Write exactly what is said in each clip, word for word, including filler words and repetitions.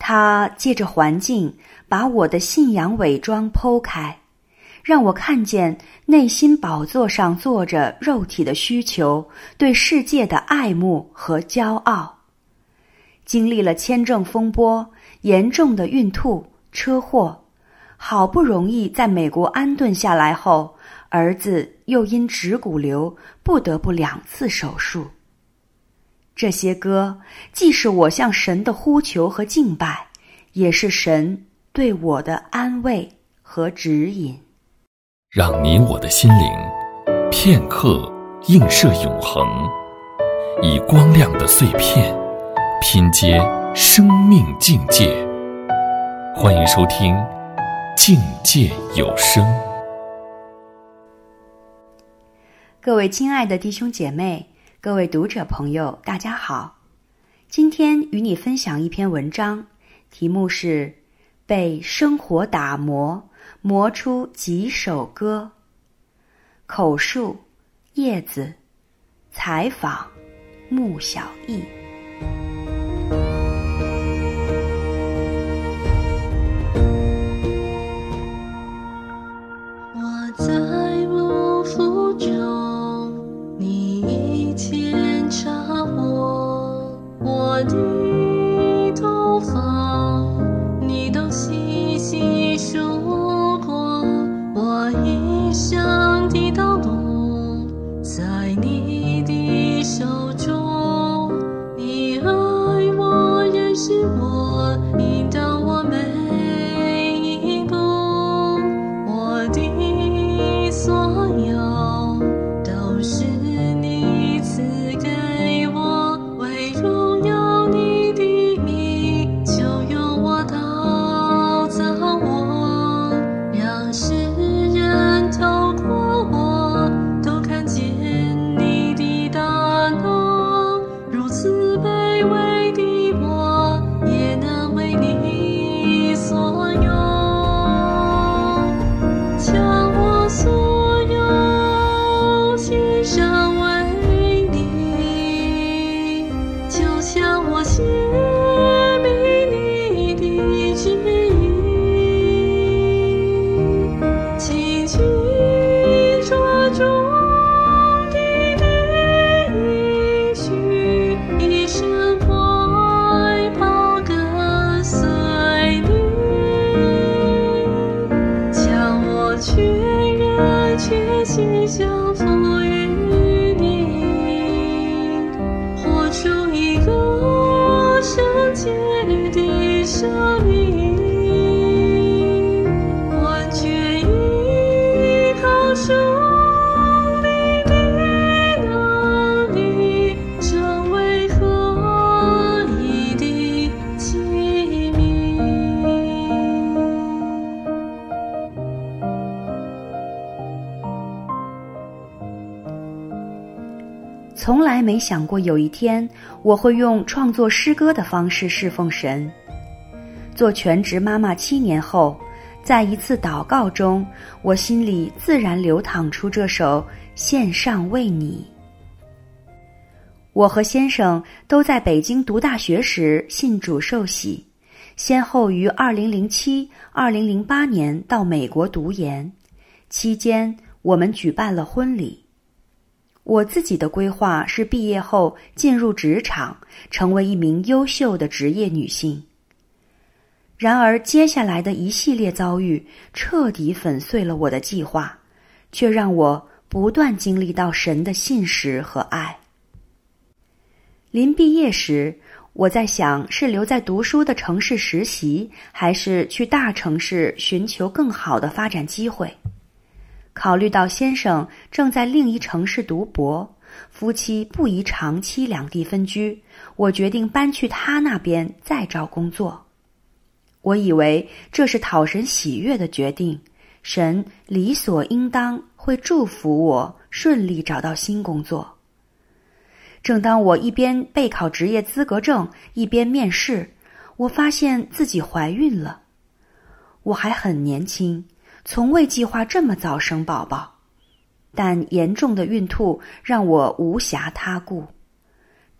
他借着环境把我的信仰伪装剖开，让我看见内心宝座上坐着肉体的需求，对世界的爱慕和骄傲。经历了签证风波、严重的孕吐、车祸，好不容易在美国安顿下来后，儿子又因指骨瘤不得不两次手术。这些歌既是我向神的呼求和敬拜，也是神对我的安慰和指引。 让你我的心灵片刻映射永恒，以光亮的碎片拼接生命境界。欢迎收听境界有声。 各位亲爱的弟兄姐妹，各位读者朋友，大家好。今天与你分享一篇文章，题目是被生活打磨，磨出几首歌。口述叶子，采访穆小艺。 我在幕府中，你一检查我，我的头发你都细细数过，我一生的道路在你的手中，你爱我，认识我，引导我每一步，我的所有都是你赐给我，为荣耀你的名，就用我陶造我，让世人透过我都看见你的大能，如此卑微的我也能为你所用，将我所有献上为你，就像我写明你的旨意，紧紧抓住你的应许，一生怀抱跟随你，将我全人全心交付于你，活出一个圣洁的生命，完全依靠属灵的能力，成为合一的器皿。 从来没想过有一天我会用创作诗歌的方式侍奉神。做全职妈妈七年后，在一次祷告中，我心里自然流淌出这首《献上为你》。我和先生都在北京读大学时信主受洗，先后于二零零七、二零零八年到美国读研，期间我们举办了婚礼。我自己的规划是毕业后进入职场，成为一名优秀的职业女性。然而接下来的一系列遭遇彻底粉碎了我的计划，却让我不断经历到神的信实和爱。临毕业时，我在想是留在读书的城市实习，还是去大城市寻求更好的发展机会。考虑到先生正在另一城市读博，夫妻不宜长期两地分居，我决定搬去他那边再找工作。我以为这是讨神喜悦的决定，神理所应当会祝福我顺利找到新工作。正当我一边备考职业资格证，一边面试，我发现自己怀孕了。我还很年轻，从未计划这么早生宝宝，但严重的孕吐让我无暇他顾。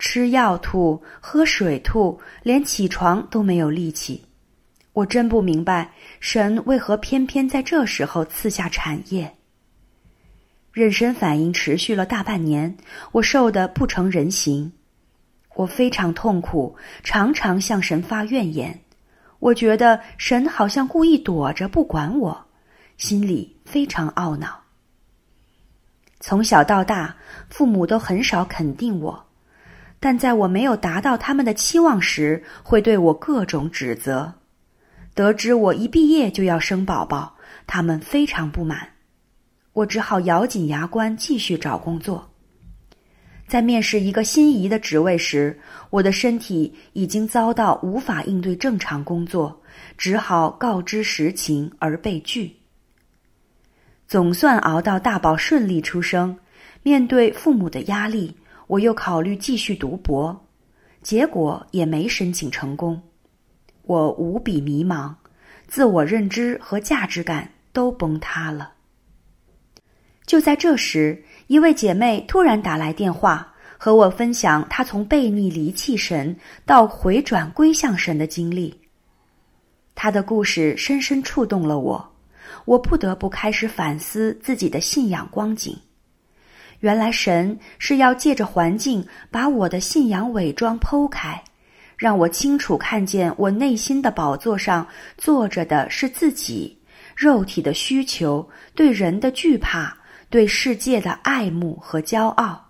吃药吐，喝水吐，连起床都没有力气。我真不明白，神为何偏偏在这时候赐下产业。妊娠反应持续了大半年，我瘦得不成人形。我非常痛苦，常常向神发怨言。我觉得神好像故意躲着不管我，心里非常懊恼。从小到大，父母都很少肯定我，但在我没有达到他们的期望时，会对我各种指责。得知我一毕业就要生宝宝，他们非常不满。我只好咬紧牙关继续找工作。在面试一个心仪的职位时，我的身体已经遭到无法应对正常工作，只好告知实情而被拒。总算熬到大宝顺利出生，面对父母的压力，我又考虑继续读博，结果也没申请成功。我无比迷茫，自我认知和价值感都崩塌了。就在这时，一位姐妹突然打来电话，和我分享她从悖逆离弃神到回转归向神的经历。她的故事深深触动了我，我不得不开始反思自己的信仰光景。原来神是要借着环境把我的信仰伪装剖开，让我清楚看见我内心的宝座上坐着的是自己，肉体的需求，对人的惧怕，对世界的爱慕和骄傲。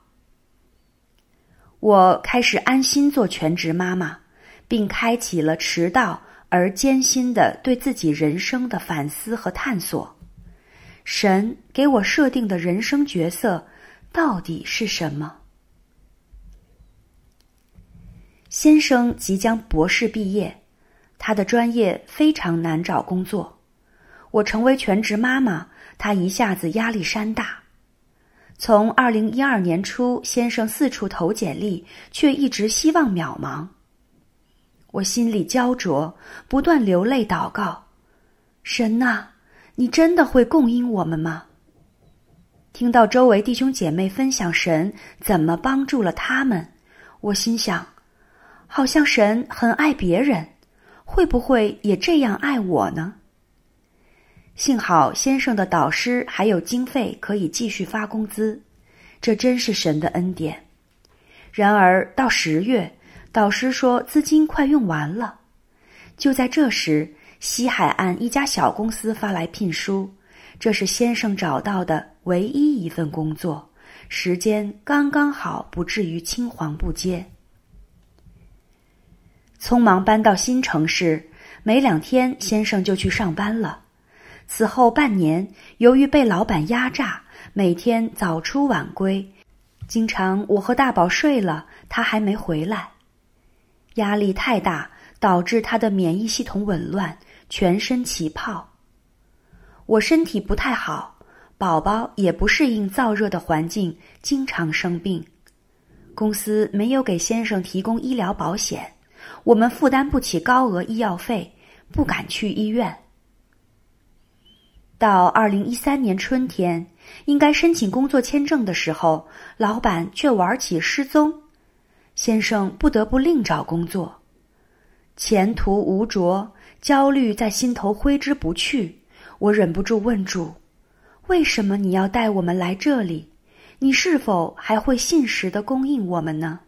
我开始安心做全职妈妈，并开启了迟到而艰辛的对自己人生的反思和探索。神给我设定的人生角色到底是什么？先生即将博士毕业，他的专业非常难找工作。我成为全职妈妈，他一下子压力山大。从二零一二年初，先生四处投简历，却一直希望渺茫。我心里焦灼，不断流泪祷告：神啊，你真的会供应我们吗？听到周围弟兄姐妹分享神怎么帮助了他们，我心想，好像神很爱别人，会不会也这样爱我呢？幸好先生的导师还有经费可以继续发工资，这真是神的恩典。然而到十月，导师说资金快用完了。就在这时，西海岸一家小公司发来聘书，这是先生找到的唯一一份工作，时间刚刚好，不至于青黄不接。匆忙搬到新城市，没两天先生就去上班了。此后半年，由于被老板压榨，每天早出晚归，经常我和大宝睡了，他还没回来。压力太大，导致他的免疫系统紊乱，全身起泡。我身体不太好，宝宝也不适应燥热的环境，经常生病。公司没有给先生提供医疗保险，我们负担不起高额医药费，不敢去医院。到二零一三年春天，应该申请工作签证的时候，老板却玩起失踪，先生不得不另找工作。前途无着，焦虑在心头挥之不去，我忍不住问主：为什么你要带我们来这里？你是否还会信实地供应我们呢？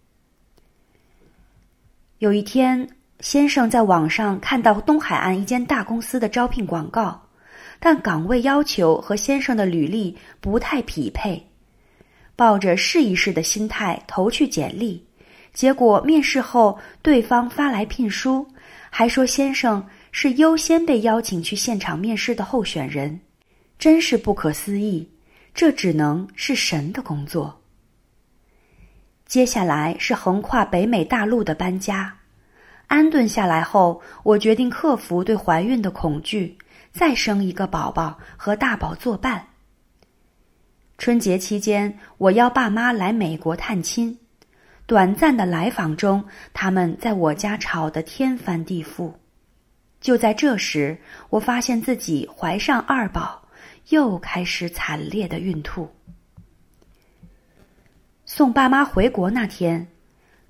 有一天，先生在网上看到东海岸一间大公司的招聘广告，但岗位要求和先生的履历不太匹配。抱着试一试的心态投去简历，结果面试后对方发来聘书，还说先生是优先被邀请去现场面试的候选人，真是不可思议，这只能是神的工作。接下来是横跨北美大陆的搬家。安顿下来后，我决定克服对怀孕的恐惧，再生一个宝宝和大宝作伴。春节期间，我邀爸妈来美国探亲。短暂的来访中，他们在我家吵得天翻地覆。就在这时，我发现自己怀上二宝，又开始惨烈的孕吐。送爸妈回国那天，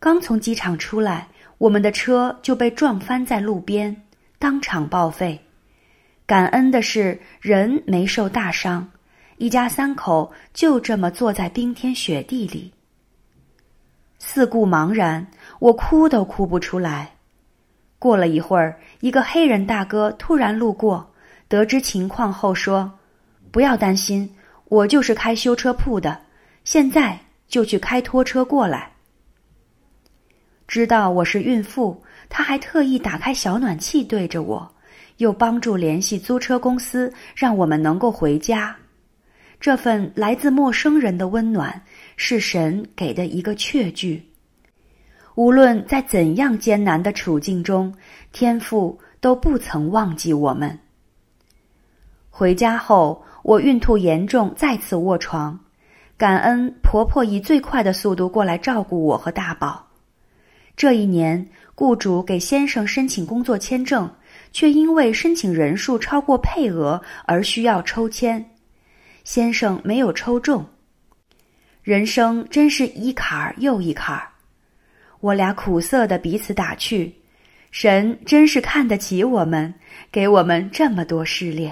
刚从机场出来，我们的车就被撞翻在路边，当场报废。感恩的是，人没受大伤，一家三口就这么坐在冰天雪地里。四顾茫然，我哭都哭不出来。过了一会儿，一个黑人大哥突然路过，得知情况后说：“不要担心，我就是开修车铺的，现在就去开拖车过来。”知道我是孕妇，他还特意打开小暖气对着我，又帮助联系租车公司，让我们能够回家。这份来自陌生人的温暖，是神给的一个确据。无论在怎样艰难的处境中，天父都不曾忘记我们。回家后，我孕吐严重，再次卧床，感恩婆婆以最快的速度过来照顾我和大宝。这一年，雇主给先生申请工作签证，却因为申请人数超过配额而需要抽签，先生没有抽中。人生真是一坎儿又一坎儿，我俩苦涩地彼此打趣，神真是看得起我们，给我们这么多试炼。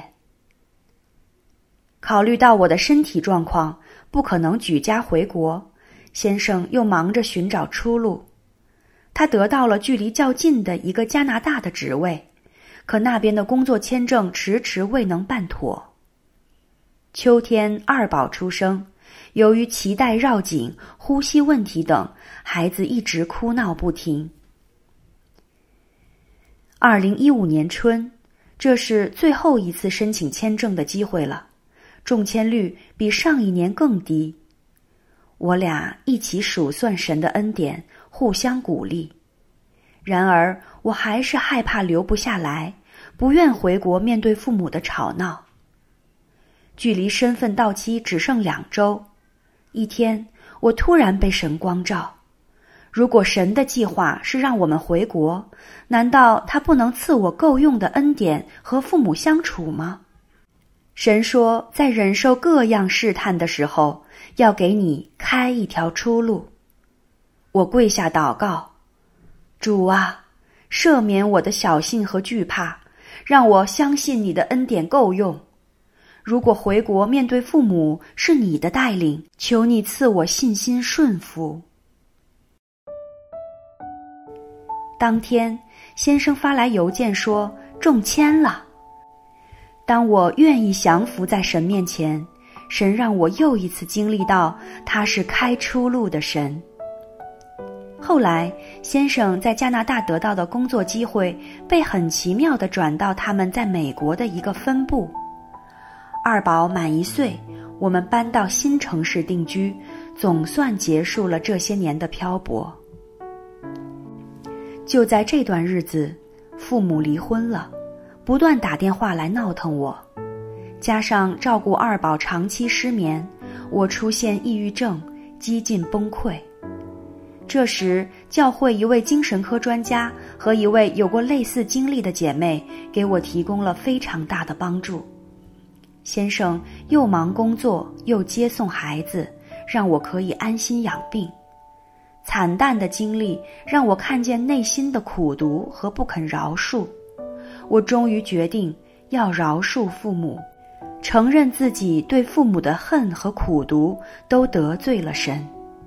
考虑到我的身体状况，不可能举家回国，先生又忙着寻找出路。他得到了距离较近的一个加拿大的职位，可那边的工作签证迟迟未能办妥。秋天二宝出生，由于脐带绕颈、呼吸问题等，孩子一直哭闹不停。二零一五年春，这是最后一次申请签证的机会了，中签率比上一年更低。我俩一起数算神的恩典，互相鼓励。然而，我还是害怕留不下来，不愿回国面对父母的吵闹。距离身份到期只剩两周，一天，我突然被神光照。如果神的计划是让我们回国，难道他不能赐我够用的恩典和父母相处吗？神说，在忍受各样试探的时候，要给你开一条出路。我跪下祷告，主啊，赦免我的小信和惧怕，让我相信你的恩典够用。如果回国面对父母是你的带领，求你赐我信心顺服。当天，先生发来邮件说中签了。当我愿意降服在神面前，神让我又一次经历到他是开出路的神。后来，先生在加拿大得到的工作机会被很奇妙地转到他们在美国的一个分部。二宝满一岁，我们搬到新城市定居，总算结束了这些年的漂泊。就在这段日子，父母离婚了，不断打电话来闹腾我，加上照顾二宝长期失眠，我出现抑郁症，几近崩溃。这时，教会一位精神科专家和一位有过类似经历的姐妹给我提供了非常大的帮助。先生又忙工作又接送孩子，让我可以安心养病。惨淡的经历让我看见内心的苦毒和不肯饶恕。我终于决定要饶恕父母，承认自己对父母的恨和苦毒都得罪了神。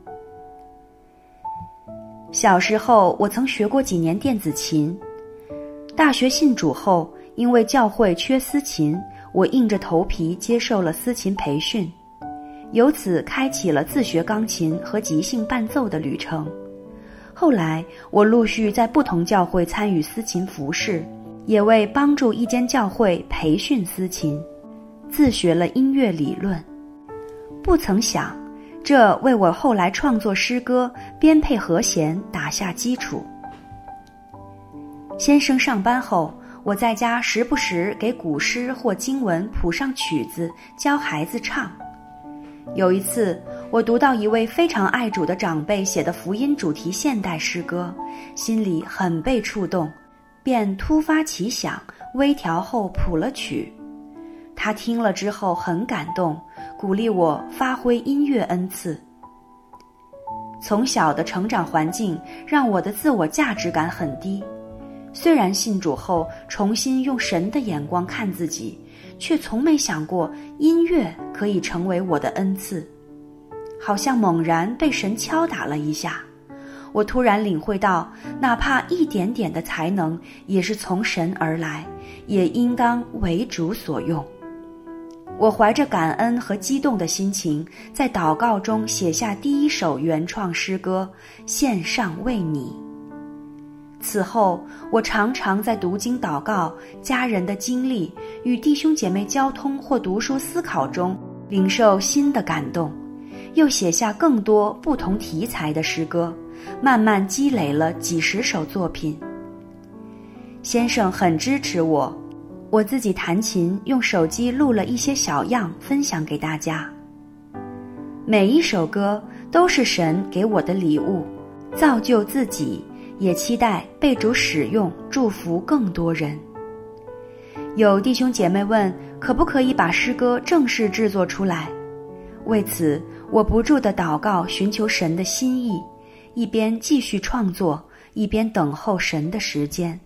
小时候，我曾学过几年电子琴。大学信主后，因为教会缺司琴，我硬着头皮接受了司琴培训，由此开启了自学钢琴和即兴伴奏的旅程。后来，我陆续在不同教会参与司琴服事，也为帮助一间教会培训司琴，自学了音乐理论。不曾想，这为我后来创作诗歌、编配和弦打下基础。先生上班后，我在家时不时给古诗或经文谱上曲子，教孩子唱。有一次，我读到一位非常爱主的长辈写的福音主题现代诗歌，心里很被触动，便突发奇想，微调后谱了曲。他听了之后很感动，鼓励我发挥音乐恩赐。 从小的成长环境让我的自我价值感很低，虽然信主后重新用神的眼光看自己，却从没想过音乐可以成为我的恩赐。好像猛然被神敲打了一下，我突然领会到，哪怕一点点的才能也是从神而来，也应当为主所用。我怀着感恩和激动的心情，在祷告中写下第一首原创诗歌《献上为你》。此后，我常常在读经祷告、家人的经历与弟兄姐妹交通或读书思考中，领受新的感动，又写下更多不同题材的诗歌，慢慢积累了几十首作品。先生很支持我，我自己弹琴，用手机录了一些小样分享给大家。每一首歌都是神给我的礼物，造就自己，也期待被主使用，祝福更多人。有弟兄姐妹问，可不可以把诗歌正式制作出来？为此，我不住地祷告，寻求神的心意，一边继续创作，一边等候神的时间。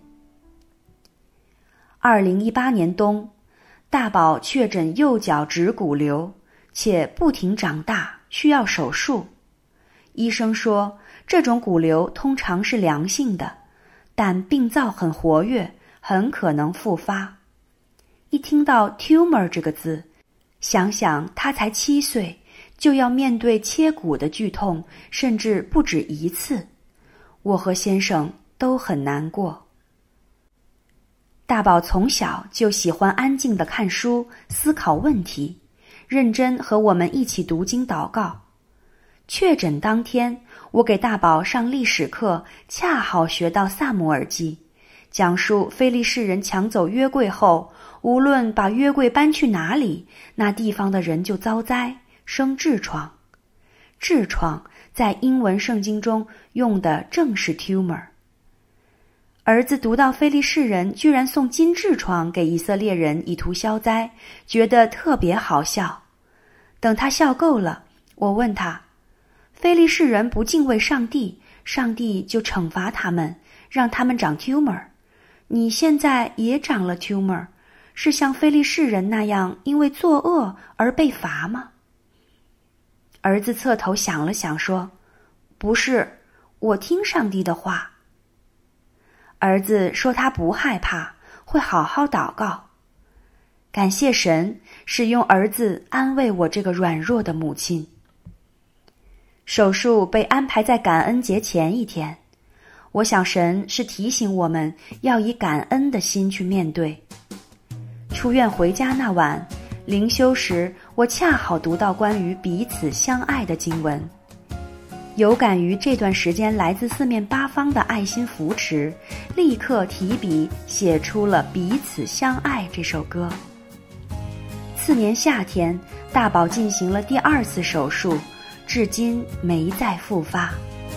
二零一八年冬，大宝确诊右脚趾骨瘤，且不停长大，需要手术。医生说，这种骨瘤通常是良性的，但病灶很活跃，很可能复发。一听到 tumor 这个字，想想他才七岁，就要面对切骨的剧痛，甚至不止一次，我和先生都很难过。大宝从小就喜欢安静地看书，思考问题，认真和我们一起读经祷告。确诊当天，我给大宝上历史课，恰好学到撒母耳记，讲述非利士人抢走约柜后，无论把约柜搬去哪里，那地方的人就遭灾，生痔疮。痔疮在英文圣经中用的正是 tumor。儿子读到非利士人居然送金痔疮给以色列人以图消灾，觉得特别好笑。等他笑够了，我问他，非利士人不敬畏上帝，上帝就惩罚他们，让他们长 tumor。你现在也长了 tumor， 是像非利士人那样因为作恶而被罚吗？儿子侧头想了想说，不是，我听上帝的话。儿子说他不害怕，会好好祷告。感谢神，使用儿子安慰我这个软弱的母亲。手术被安排在感恩节前一天，我想神是提醒我们要以感恩的心去面对。出院回家那晚，灵修时我恰好读到关于彼此相爱的经文，有感于这段时间来自四面八方的爱心扶持，立刻提笔写出了《彼此相爱》这首歌。次年夏天，大宝进行了第二次手术，至今没再复发。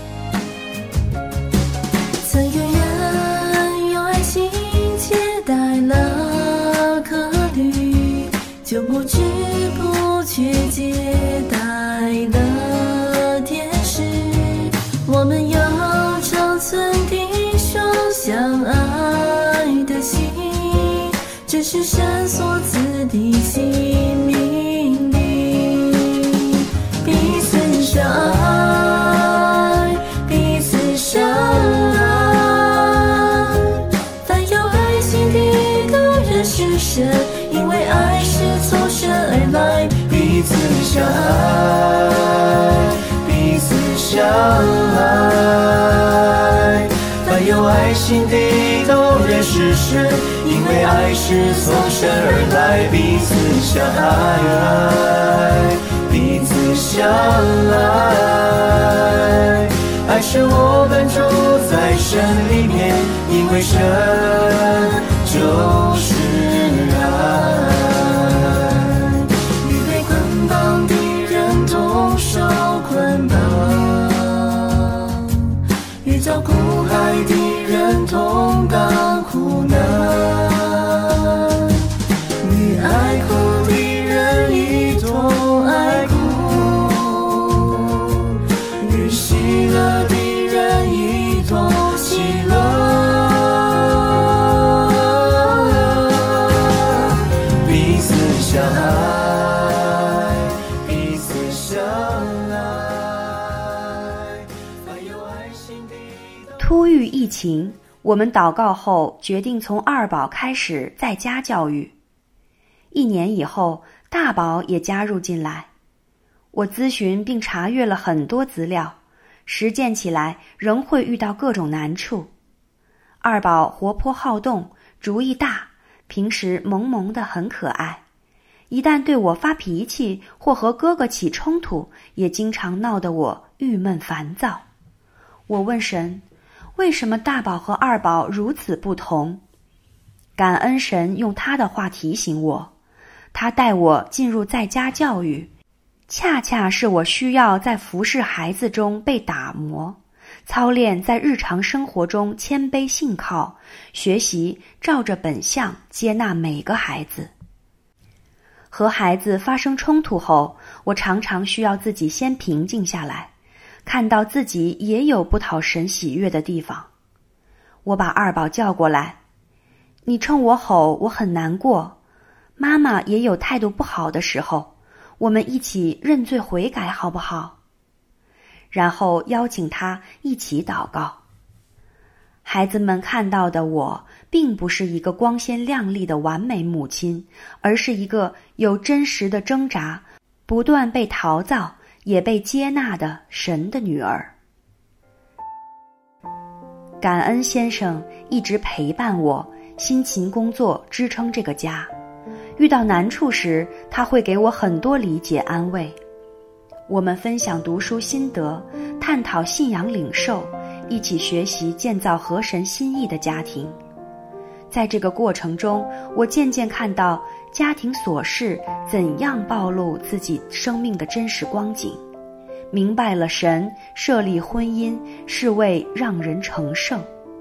曾有人用爱心接待了客旅，就不知不觉接待了天使。我们要长存弟兄相爱的心，这是神所赐的新命令。彼此相爱，彼此相爱，凡有爱心的都认识神，因为爱是从神而来。彼此相爱，彼此相爱，凡有爱心的都认识神，因为爱是从神而来。彼此相爱，彼此相爱，爱是我们住在神里面，因为神就是爱。与被捆绑的人同受捆绑，与遭苦害的人同当苦难，与爱哭的人一同爱哭，与喜情，我们祷告后决定从二宝开始在家教育。一年以后，大宝也加入进来。我咨询并查阅了很多资料，实践起来仍会遇到各种难处。二宝活泼好动，主意大，平时萌萌的很可爱，一旦对我发脾气或和哥哥起冲突，也经常闹得我郁闷烦躁。我问神，为什么大宝和二宝如此不同？感恩神用他的话提醒我，他带我进入在家教育，恰恰是我需要在服侍孩子中被打磨，操练在日常生活中谦卑信靠，学习照着本相接纳每个孩子。和孩子发生冲突后，我常常需要自己先平静下来，看到自己也有不讨神喜悦的地方。我把二宝叫过来，你冲我吼，我很难过，妈妈也有态度不好的时候，我们一起认罪悔改好不好？然后邀请他一起祷告。孩子们看到的我，并不是一个光鲜亮丽的完美母亲，而是一个有真实的挣扎，不断被陶造，也被接纳的神的女儿。感恩先生一直陪伴我，辛勤工作支撑这个家。遇到难处时，他会给我很多理解安慰。我们分享读书心得，探讨信仰领受，一起学习建造合神心意的家庭。在这个过程中，我渐渐看到家庭琐事怎样暴露自己生命的真实光景，明白了神设立婚姻是为让人成圣。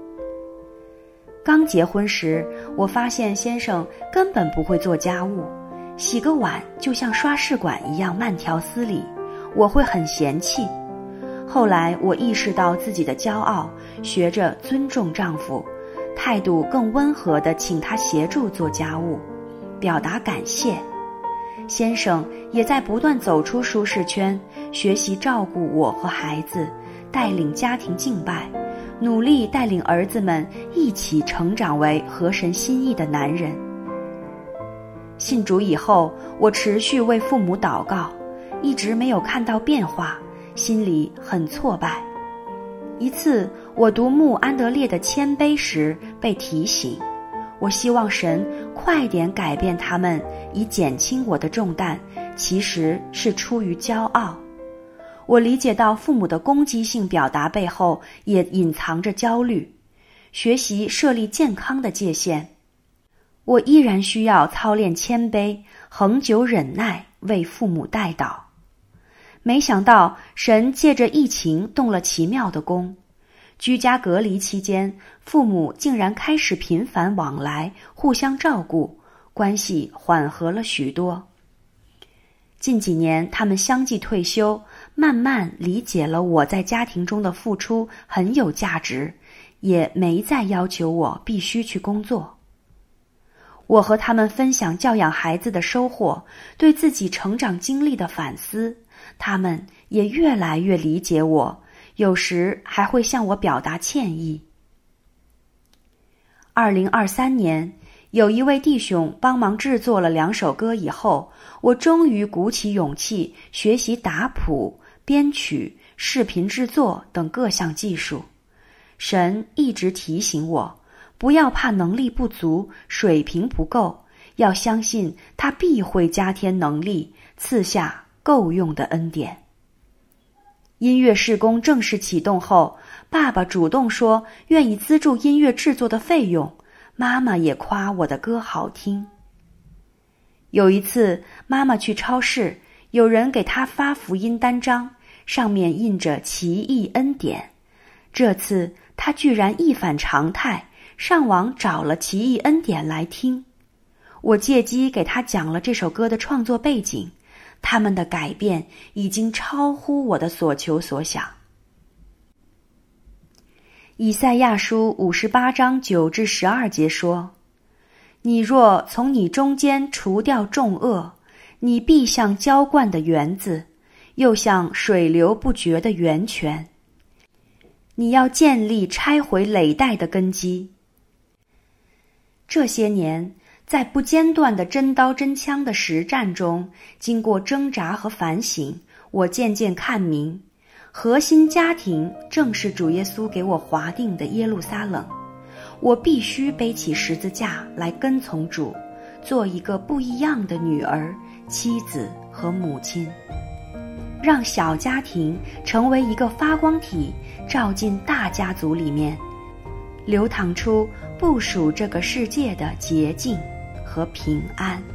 刚结婚时，我发现先生根本不会做家务，洗个碗就像刷试管一样慢条斯理，我会很嫌弃。后来我意识到自己的骄傲，学着尊重丈夫，态度更温和地请他协助做家务，表达感谢。先生也在不断走出舒适圈，学习照顾我和孩子，带领家庭敬拜，努力带领儿子们一起成长为合神心意的男人。信主以后，我持续为父母祷告，一直没有看到变化，心里很挫败。一次我读穆安德烈的谦卑时被提醒，我希望神快点改变他们，以减轻我的重担，其实是出于骄傲。我理解到父母的攻击性表达背后也隐藏着焦虑，学习设立健康的界限。我依然需要操练谦卑，恒久忍耐，为父母代祷。没想到神借着疫情动了奇妙的工，居家隔离期间，父母竟然开始频繁往来，互相照顾，关系缓和了许多。近几年他们相继退休，慢慢理解了我在家庭中的付出很有价值，也没再要求我必须去工作。我和他们分享教养孩子的收获，对自己成长经历的反思，他们也越来越理解我，有时还会向我表达歉意。二零二三年，有一位弟兄帮忙制作了两首歌以后，我终于鼓起勇气学习打谱、编曲、视频制作等各项技术。神一直提醒我，不要怕能力不足、水平不够，要相信他必会加添能力，赐下够用的恩典。音乐事工正式启动后，爸爸主动说愿意资助音乐制作的费用，妈妈也夸我的歌好听。有一次，妈妈去超市，有人给她发福音单张，上面印着奇异恩典。这次她居然一反常态，上网找了奇异恩典来听。我借机给她讲了这首歌的创作背景，他们的改变已经超乎我的所求所想。以赛亚书五十八章九至十二节说：你若从你中间除掉众恶，你必像浇灌的园子，又像水流不绝的源泉。 你要建立拆毁累代的根基。这些年，在不间断的真刀真枪的实战中，经过挣扎和反省，我渐渐看明，核心家庭正是主耶稣给我划定的耶路撒冷。我必须背起十字架来跟从主，做一个不一样的女儿、妻子和母亲，让小家庭成为一个发光体，照进大家族里面，流淌出部属这个世界的洁净和平安。